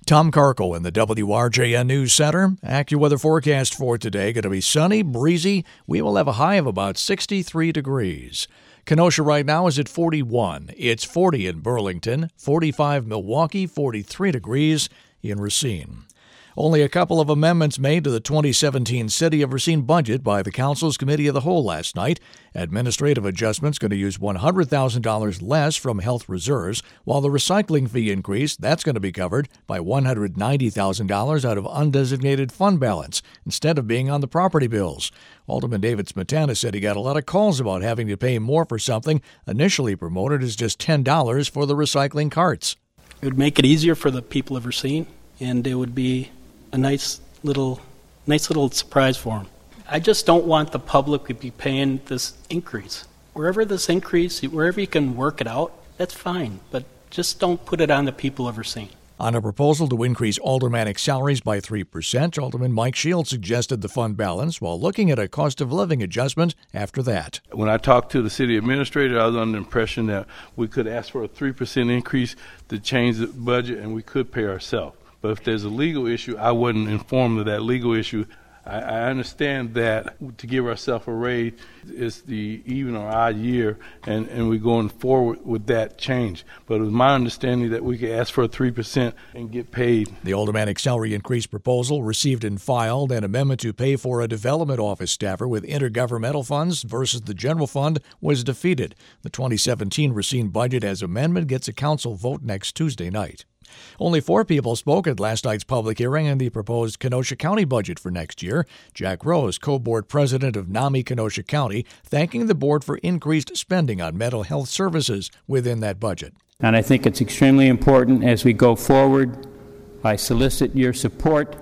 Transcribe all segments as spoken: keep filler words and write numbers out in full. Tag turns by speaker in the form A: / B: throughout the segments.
A: Tom Carkle in the W R J N News Center. AccuWeather forecast for today going to be sunny, breezy. We will have a high of about sixty-three degrees. Kenosha right now is at forty-one. It's forty in Burlington, forty-five Milwaukee, forty-three degrees in Racine. Only a couple of amendments made to the twenty seventeen City of Racine budget by the Council's Committee of the Whole last night. Administrative adjustments going to use one hundred thousand dollars less from health reserves, while the recycling fee increase, that's going to be covered by one hundred ninety thousand dollars out of undesignated fund balance, instead of being on the property bills. Alderman David Smetana said he got a lot of calls about having to pay more for something initially promoted as just ten dollars for the recycling carts.
B: It would make it easier for the people of Racine, and it would be a nice little nice little surprise for them. I just don't want the public to be paying this increase. Wherever this increase, wherever you can work it out, that's fine, but just don't put it on the people of Racine.
A: On a proposal to increase aldermanic salaries by three percent, Alderman Mike Shields suggested the fund balance while looking at a cost of living adjustment after that.
C: When I talked to the city administrator, I was under the impression that we could ask for a three percent increase to change the budget and we could pay ourselves. But if there's a legal issue, I wasn't informed of that legal issue. I, I understand that to give ourselves a raise is the even or odd year, and, and we're going forward with that change. But it was my understanding that we could ask for a three percent and get paid.
A: The aldermanic salary increase proposal received and filed an amendment to pay for a development office staffer with intergovernmental funds versus the general fund was defeated. The twenty seventeen Racine budget as amendment gets a council vote next Tuesday night. Only four people spoke at last night's public hearing on the proposed Kenosha County budget for next year. Jack Rose, co-board president of NAMI Kenosha County, thanking the board for increased spending on mental health services within that budget.
D: And I think it's extremely important as we go forward. I solicit your support,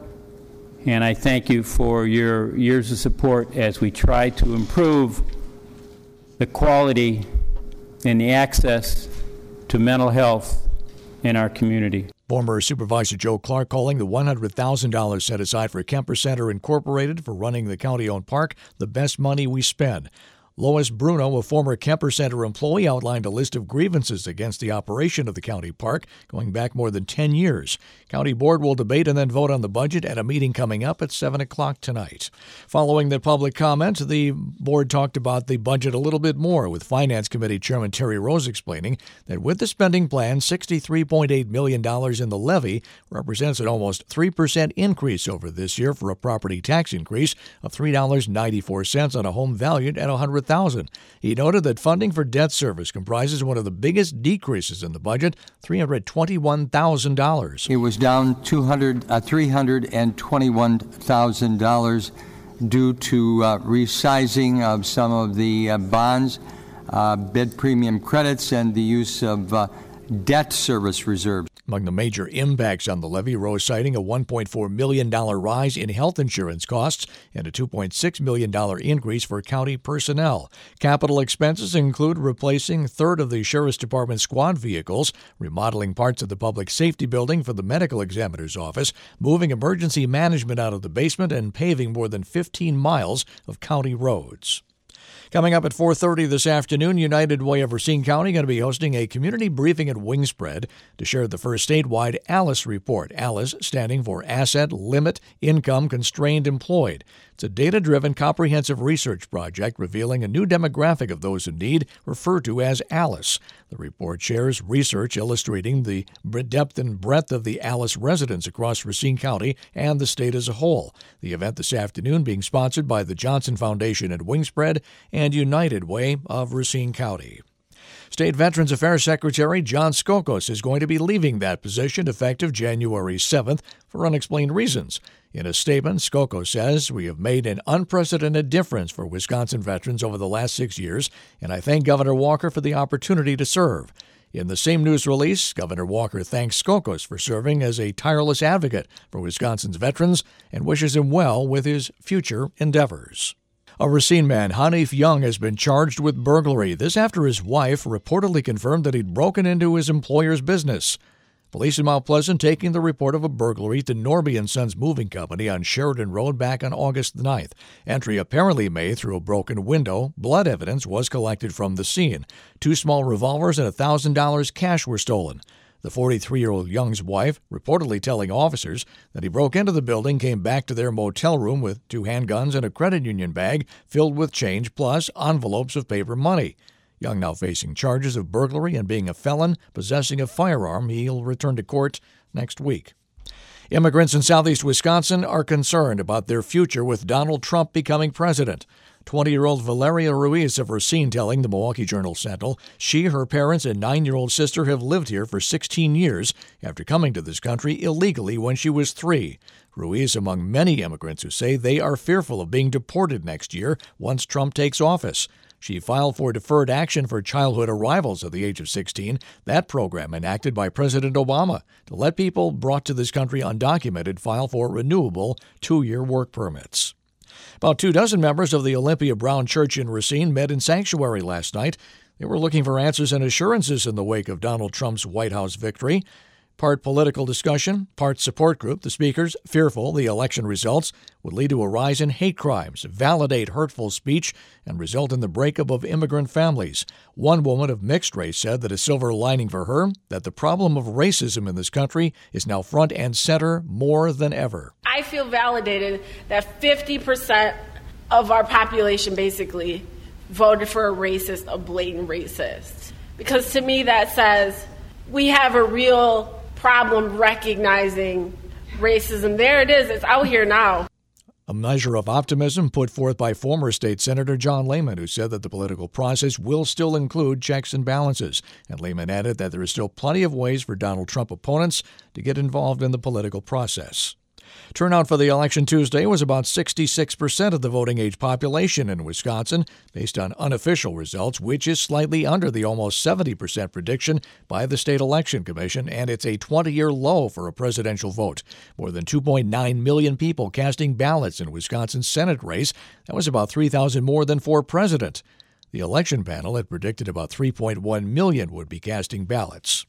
D: and I thank you for your years of support as we try to improve the quality and the access to mental health in our community.
A: Former Supervisor Joe Clark calling the one hundred thousand dollars set aside for Kemper Center Incorporated for running the county-owned park the best money we spend. Lois Bruno, a former Kemper Center employee, outlined a list of grievances against the operation of the county park going back more than ten years. County board will debate and then vote on the budget at a meeting coming up at seven o'clock tonight. Following the public comment, the board talked about the budget a little bit more, with Finance Committee Chairman Terry Rose explaining that with the spending plan, sixty-three point eight million dollars in the levy represents an almost three percent increase over this year for a property tax increase of three dollars and ninety-four cents on a home valued at one hundred thousand dollars. He noted that funding for debt service comprises one of the biggest decreases in the budget, three hundred twenty-one thousand dollars.
E: It was down two hundred, uh, three hundred twenty-one thousand dollars due to uh, resizing of some of the uh, bonds, uh, bid premium credits, and the use of uh, debt service reserves.
A: Among the major impacts on the levy, Rose citing a one point four million dollars rise in health insurance costs and a two point six million dollars increase for county personnel. Capital expenses include replacing a third of the Sheriff's Department squad vehicles, remodeling parts of the public safety building for the medical examiner's office, moving emergency management out of the basement, and paving more than fifteen miles of county roads. Coming up at four thirty this afternoon, United Way of Racine County going to be hosting a community briefing at Wingspread to share the first statewide ALICE report. ALICE standing for Asset, Limit, Income, Constrained, Employed. It's a data-driven, comprehensive research project revealing a new demographic of those in need, referred to as ALICE. The report shares research illustrating the depth and breadth of the ALICE residents across Racine County and the state as a whole. The event this afternoon being sponsored by the Johnson Foundation at Wingspread and United Way of Racine County. State Veterans Affairs Secretary John Skokos is going to be leaving that position effective January seventh for unexplained reasons. In a statement, Skokos says, "We have made an unprecedented difference for Wisconsin veterans over the last six years, and I thank Governor Walker for the opportunity to serve." In the same news release, Governor Walker thanks Skokos for serving as a tireless advocate for Wisconsin's veterans and wishes him well with his future endeavors. A Racine man, Hanif Young, has been charged with burglary. This after his wife reportedly confirmed that he'd broken into his employer's business. Police in Mount Pleasant taking the report of a burglary to Norby and Sons Moving Company on Sheridan Road back on August ninth. Entry apparently made through a broken window. Blood evidence was collected from the scene. Two small revolvers and one thousand dollars cash were stolen. The forty-three-year-old Young's wife reportedly telling officers that he broke into the building, came back to their motel room with two handguns and a credit union bag filled with change plus envelopes of paper money. Young now facing charges of burglary and being a felon, possessing a firearm. He'll return to court next week. Immigrants in southeast Wisconsin are concerned about their future with Donald Trump becoming president. twenty-year-old Valeria Ruiz of Racine telling the Milwaukee Journal-Sentinel she, her parents, and nine-year-old sister have lived here for sixteen years after coming to this country illegally when she was three. Ruiz among many immigrants who say they are fearful of being deported next year once Trump takes office. She filed for deferred action for childhood arrivals at the age of sixteen, that program enacted by President Obama to let people brought to this country undocumented file for renewable two-year work permits. About two dozen members of the Olympia Brown Church in Racine met in sanctuary last night. They were looking for answers and assurances in the wake of Donald Trump's White House victory. Part political discussion, part support group, the speakers fearful the election results would lead to a rise in hate crimes, validate hurtful speech, and result in the breakup of immigrant families. One woman of mixed race said that a silver lining for her, that the problem of racism in this country is now front and center more than ever.
F: I feel validated that fifty percent of our population basically voted for a racist, a blatant racist. Because to me that says we have a real problem recognizing racism. There it is. It's out here now.
A: A measure of optimism put forth by former state Senator John Lehman, who said that the political process will still include checks and balances. And Lehman added that there is still plenty of ways for Donald Trump opponents to get involved in the political process. Turnout for the election Tuesday was about sixty-six percent of the voting age population in Wisconsin, based on unofficial results, which is slightly under the almost seventy percent prediction by the State Election Commission, and it's a twenty-year low for a presidential vote. More than two point nine million people casting ballots in Wisconsin's Senate race. That was about three thousand more than for president. The election panel had predicted about three point one million would be casting ballots.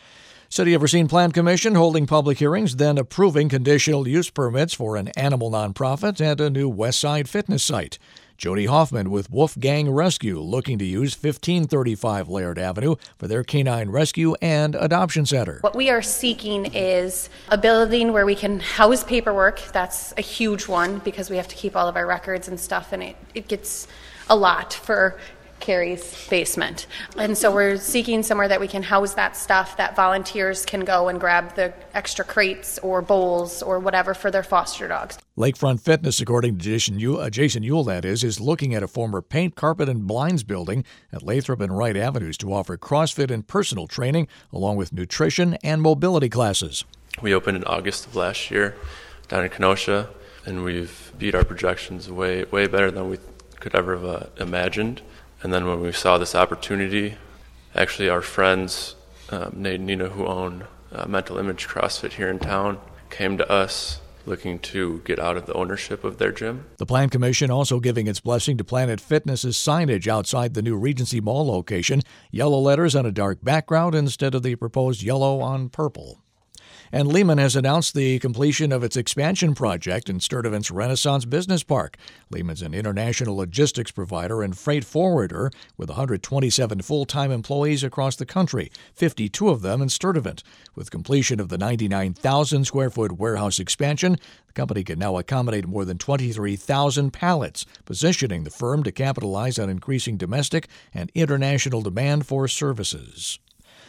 A: City of Racine Plan Commission holding public hearings, then approving conditional use permits for an animal nonprofit and a new West Side fitness site. Jody Hoffman with Wolfgang Rescue looking to use fifteen thirty-five Laird Avenue for their canine rescue and adoption center.
G: What we are seeking is a building where we can house paperwork. That's a huge one because we have to keep all of our records and stuff, and it, it gets a lot for Carrie's basement. And so we're seeking somewhere that we can house that stuff, that volunteers can go and grab the extra crates or bowls or whatever for their foster dogs. Lakefront
A: Fitness, according to Jason Yule, Jason Yule that is, is looking at a former paint, carpet, and blinds building at Lathrop and Wright Avenues to offer CrossFit and personal training, along with nutrition and mobility classes.
H: We opened in August of last year down in Kenosha, and we've beat our projections way, way better than we could ever have uh, imagined. And then when we saw this opportunity, actually our friends, um, Nate and Nina, who own uh, Mental Image CrossFit here in town, came to us looking to get out of the ownership of their gym.
A: The Plan Commission also giving its blessing to Planet Fitness's signage outside the new Regency Mall location, yellow letters on a dark background instead of the proposed yellow on purple. And Lehman has announced the completion of its expansion project in Sturtevant's Renaissance Business Park. Lehman's an international logistics provider and freight forwarder with one hundred twenty-seven full-time employees across the country, fifty-two of them in Sturtevant. With completion of the ninety-nine thousand square foot warehouse expansion, the company can now accommodate more than twenty-three thousand pallets, positioning the firm to capitalize on increasing domestic and international demand for services.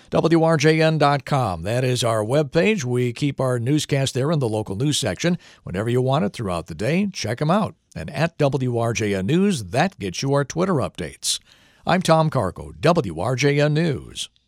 A: W R J N dot com. That is our webpage. We keep our newscast there in the local news section. Whenever you want it throughout the day, check them out. And at W R J N News, that gets you our Twitter updates. I'm Tom Carco, W R J N News.